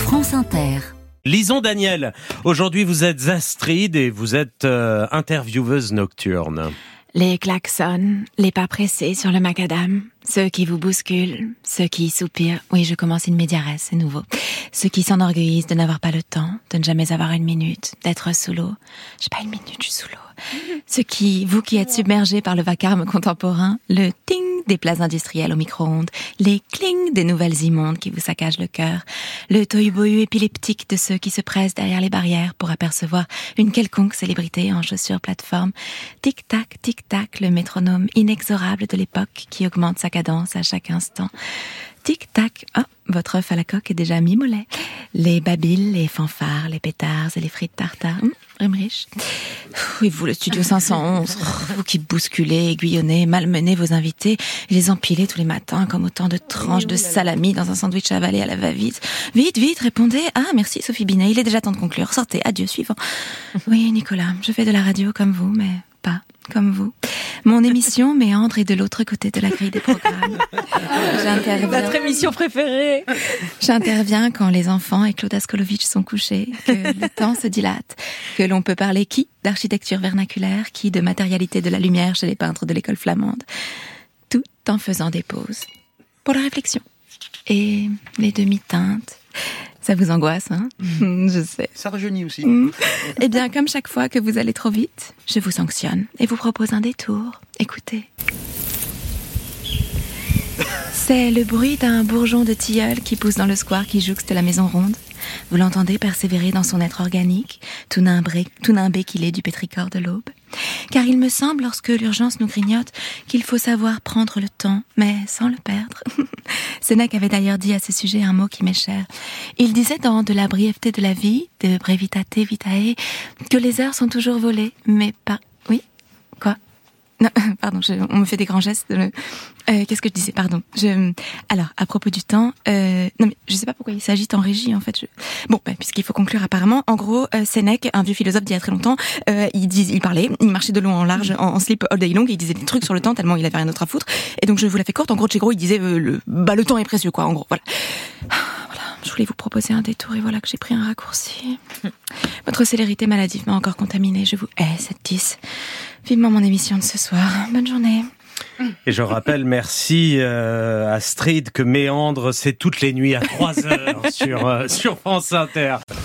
France Inter. Lisons Daniel. Aujourd'hui, vous êtes Astrid et vous êtes intervieweuse nocturne. Les klaxons, les pas pressés sur le macadam, ceux qui vous bousculent, ceux qui soupirent. Oui, je commence une médiaresse, c'est nouveau. Ceux qui s'enorgueillissent de n'avoir pas le temps, de ne jamais avoir une minute, d'être sous l'eau. J'ai pas une minute, je suis sous l'eau. Ceux qui, vous qui êtes submergés par le vacarme contemporain, le ting des plats industriels au micro-ondes, les cling des nouvelles immondes qui vous saccagent le cœur, le tohu-bohu épileptique de ceux qui se pressent derrière les barrières pour apercevoir une quelconque célébrité en chaussures plateforme. Tic-tac, tic-tac, le métronome inexorable de l'époque qui augmente sa cadence à chaque instant. Tic-tac, oh, votre œuf à la coque est déjà mi-mollet. Les babilles, les fanfares, les pétards et les frites tartare. Riche. Et vous, le studio 511, vous qui bousculez, aiguillonnez, malmenez vos invités, et les empilez tous les matins comme autant de tranches de salami dans un sandwich avalé à la va-vite. Vite, vite, répondez. Ah, merci Sophie Binet, il est déjà temps de conclure. Sortez, adieu, suivant. Oui, Nicolas, je fais de la radio comme vous, mais pas comme vous. Mon émission méandre est de l'autre côté de la grille des programmes. Notre émission préférée. J'interviens quand les enfants et Claude Askolovitch sont couchés, que le temps se dilate, que l'on peut parler qui d'architecture vernaculaire, qui de matérialité de la lumière chez les peintres de l'école flamande, tout en faisant des pauses pour la réflexion. Et les demi-teintes, ça vous angoisse, hein? Je sais. Ça rajeunit aussi. Eh bien, comme chaque fois que vous allez trop vite, je vous sanctionne et vous propose un détour. Écoutez. C'est le bruit d'un bourgeon de tilleul qui pousse dans le square qui jouxte la maison ronde. Vous l'entendez persévérer dans son être organique, tout nimbé qu'il est du pétrichor de l'aube. Car il me semble, lorsque l'urgence nous grignote, qu'il faut savoir prendre le temps, mais sans le perdre. Sénèque avait d'ailleurs dit à ce sujet un mot qui m'est cher. Il disait dans De la brièveté de la vie, de Brevitate Vitae, que les heures sont toujours volées, mais pas... Oui? Quoi? Non, pardon, on me fait des grands gestes. Qu'est-ce que je disais? Pardon. Alors, à propos du temps, non mais je sais pas pourquoi il s'agite en régie en fait. Bon, puisqu'il faut conclure apparemment. En gros, Sénèque, un vieux philosophe d'il y a très longtemps, il parlait, il marchait de long en large, en slip all day long, et il disait des trucs sur le temps tellement il avait rien d'autre à foutre. Et donc je vous la fais courte. En gros, chez Gros, il disait le temps est précieux quoi. En gros, voilà. Je voulais vous proposer un détour et voilà que j'ai pris un raccourci. Votre célérité maladive m'a encore contaminée. Je vous hais, cette 10. Vivement mon émission de ce soir. Bonne journée. Et je rappelle, merci Astrid, que Méandre, c'est toutes les nuits à 3h sur France Inter.